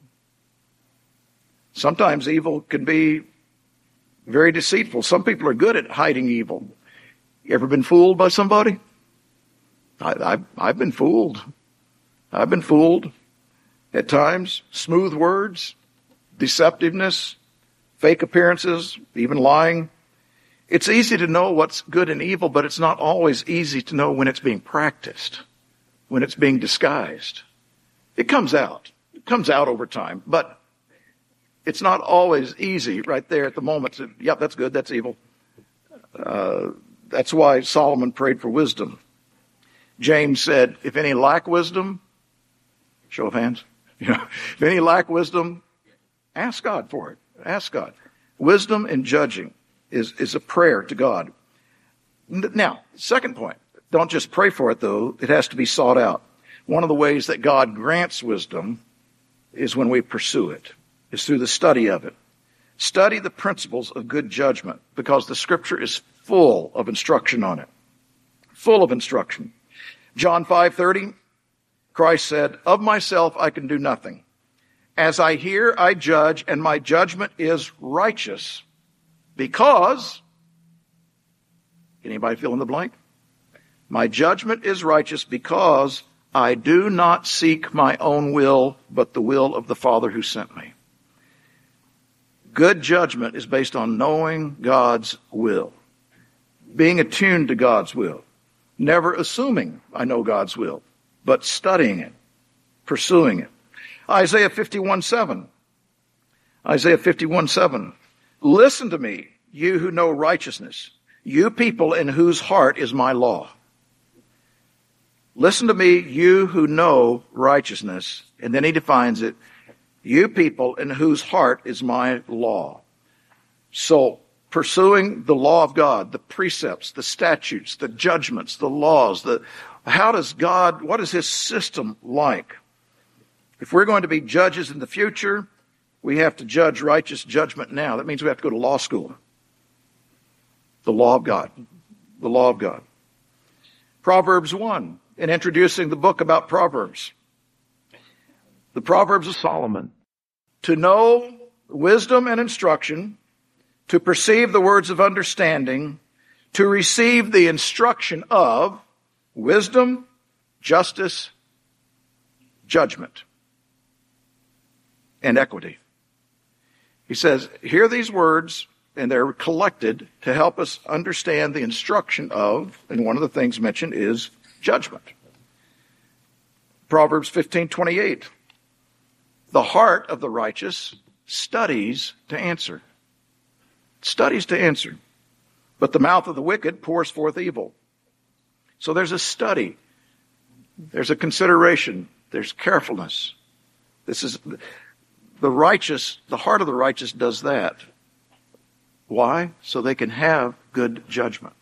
Speaker 1: Sometimes evil can be very deceitful. Some people are good at hiding evil. You ever been fooled by somebody? I, I, I've been fooled. I've been fooled at times. Smooth words, deceptiveness, fake appearances, even lying. It's easy to know what's good and evil, but it's not always easy to know when it's being practiced, when it's being disguised. It comes out. It comes out over time, but it's not always easy right there at the moment. To, yep, that's good, that's evil. Uh, that's why Solomon prayed for wisdom. James said, if any lack wisdom, show of hands, you know, if any lack wisdom, ask God for it. Ask God. Wisdom in judging is, is a prayer to God. Now, second point, don't just pray for it though, it has to be sought out. One of the ways that God grants wisdom is when we pursue it, is through the study of it. Study the principles of good judgment, because the scripture is full of instruction on it. Full of instruction. John five thirty, Christ said, of myself I can do nothing. As I hear, I judge, and my judgment is righteous, because, anybody fill in the blank? My judgment is righteous because I do not seek my own will, but the will of the Father who sent me. Good judgment is based on knowing God's will, being attuned to God's will, never assuming I know God's will, but studying it, pursuing it. Isaiah fifty-one seven. Isaiah fifty-one seven. Listen to me, you who know righteousness, You people in whose heart is my law. Listen to me, you who know righteousness. And then he defines it. You people in whose heart is my law. So, pursuing the law of God, the precepts, the statutes, the judgments, the laws, the, how does God, what is his system like? If we're going to be judges in the future, we have to judge righteous judgment now. That means we have to go to law school. The law of God. The law of God. Proverbs one, in introducing the book about Proverbs. The Proverbs of Solomon. To know wisdom and instruction, to perceive the words of understanding, to receive the instruction of wisdom, justice, judgment, and equity. He says, hear these words, and they're collected to help us understand the instruction of, and one of the things mentioned is judgment. Proverbs fifteen twenty-eight. The heart of the righteous studies to answer. Studies to answer. But the mouth of the wicked pours forth evil. So there's a study. There's a consideration. There's carefulness. This is the righteous, the heart of the righteous does that. Why? So they can have good judgment.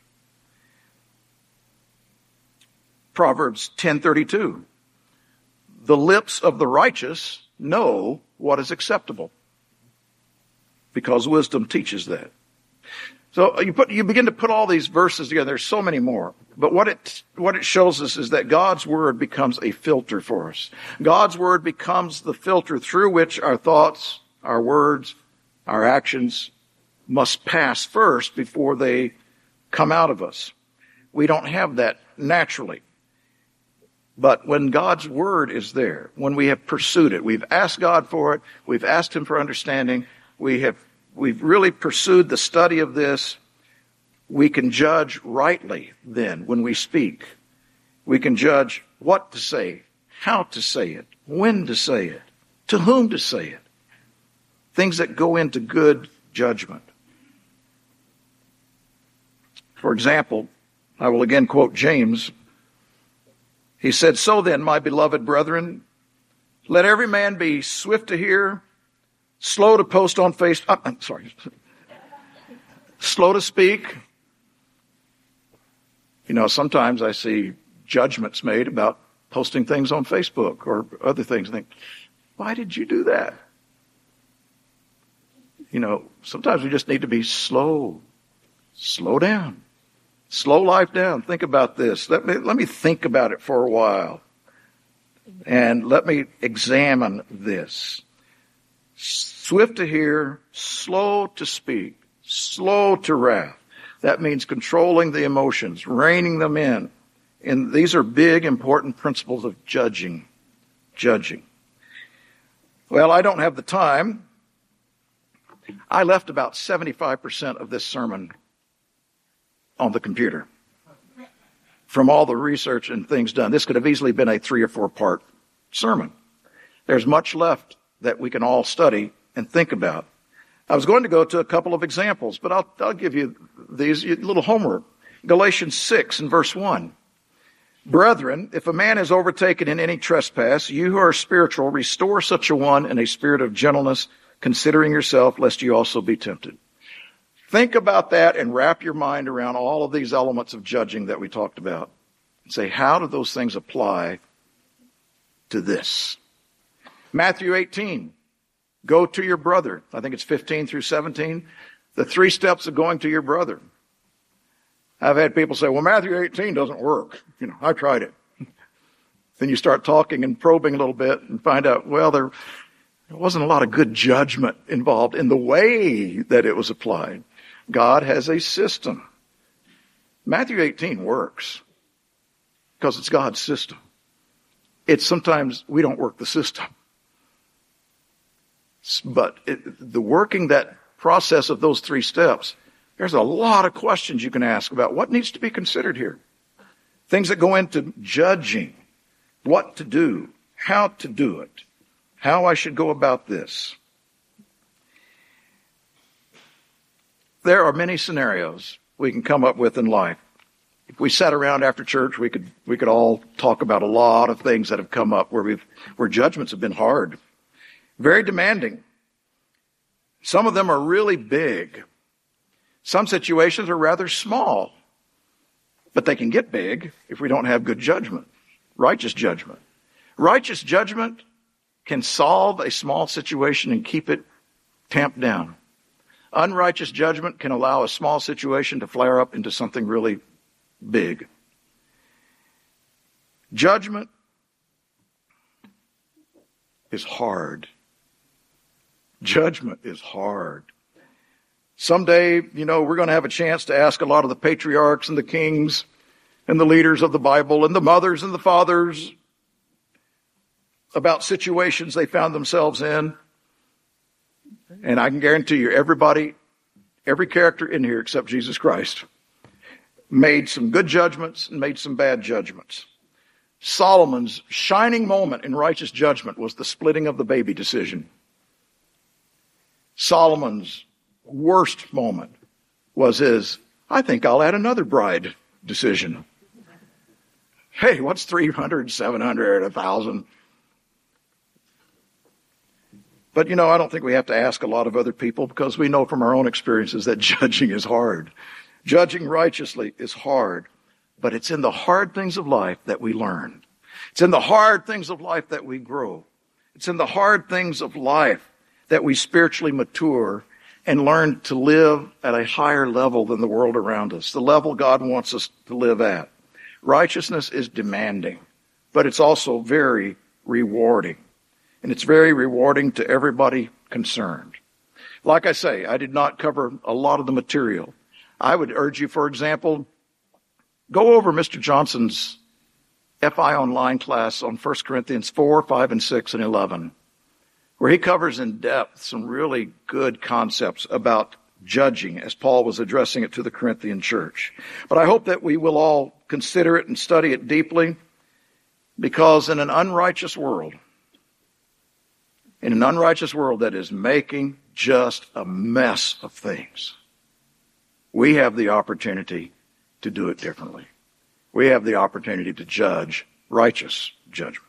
Speaker 1: Proverbs ten thirty-two. The lips of the righteous know what is acceptable, because wisdom teaches that. So you put, you begin to put all these verses together. There's so many more. But what it, what it shows us is that God's word becomes a filter for us. God's word becomes the filter through which our thoughts, our words, our actions must pass first before they come out of us. We don't have that naturally. But when God's word is there, when we have pursued it, we've asked God for it, we've asked him for understanding, we have we've really pursued the study of this, we can judge rightly then when we speak. We can judge what to say, how to say it, when to say it, to whom to say it. Things that go into good judgment. For example, I will again quote James. He said, so then, my beloved brethren, let every man be swift to hear, slow to post on Facebook. I'm sorry. Slow to speak. You know, sometimes I see judgments made about posting things on Facebook or other things. I think, why did you do that? You know, sometimes we just need to be slow. Slow down. Slow life down. Think about this. Let me, let me think about it for a while. And let me examine this. Swift to hear, slow to speak, slow to wrath. That means controlling the emotions, reining them in. And these are big, important principles of judging. Judging. Well, I don't have the time. I left about seventy-five percent of this sermon on the computer from all the research and things done. This could have easily been a three or four part sermon. There's much left that we can all study and think about. I was going to go to a couple of examples, but I'll, I'll give you these little homework. Galatians six and verse one. Brethren, if a man is overtaken in any trespass, you who are spiritual, restore such a one in a spirit of gentleness, considering yourself, lest you also be tempted. Think about that and wrap your mind around all of these elements of judging that we talked about. And say, how do those things apply to this? Matthew eighteen, go to your brother. I think it's fifteen through seventeen. The three steps of going to your brother. I've had people say, well, Matthew eighteen doesn't work. You know, I tried it. Then you start talking and probing a little bit and find out, well, there, there wasn't a lot of good judgment involved in the way that it was applied. God has a system. Matthew eighteen works because it's God's system. It's sometimes we don't work the system. But it, the working that process of those three steps, there's a lot of questions you can ask about what needs to be considered here. Things that go into judging, what to do, how to do it, how I should go about this. There are many scenarios we can come up with in life. If we sat around after church, we could we could all talk about a lot of things that have come up where we've where judgments have been hard, very demanding. Some of them are really big. Some situations are rather small, but they can get big if we don't have good judgment, righteous judgment. Righteous judgment can solve a small situation and keep it tamped down. Unrighteous judgment can allow a small situation to flare up into something really big. Judgment is hard. Judgment is hard. Someday, you know, we're going to have a chance to ask a lot of the patriarchs and the kings and the leaders of the Bible and the mothers and the fathers about situations they found themselves in. And I can guarantee you, everybody, every character in here except Jesus Christ made some good judgments and made some bad judgments. Solomon's shining moment in righteous judgment was the splitting of the baby decision. Solomon's worst moment was his, I think I'll add another bride decision. Hey, what's three hundred, seven hundred, one thousand? But, you know, I don't think we have to ask a lot of other people because we know from our own experiences that judging is hard. Judging righteously is hard, but it's in the hard things of life that we learn. It's in the hard things of life that we grow. It's in the hard things of life that we spiritually mature and learn to live at a higher level than the world around us, the level God wants us to live at. Righteousness is demanding, but it's also very rewarding. And it's very rewarding to everybody concerned. Like I say, I did not cover a lot of the material. I would urge you, for example, go over Mister Johnson's F I Online class on First Corinthians four, five, and six, and eleven, where he covers in depth some really good concepts about judging as Paul was addressing it to the Corinthian church. But I hope that we will all consider it and study it deeply, because in an unrighteous world, in an unrighteous world that is making just a mess of things, we have the opportunity to do it differently. We have the opportunity to judge righteous judgment.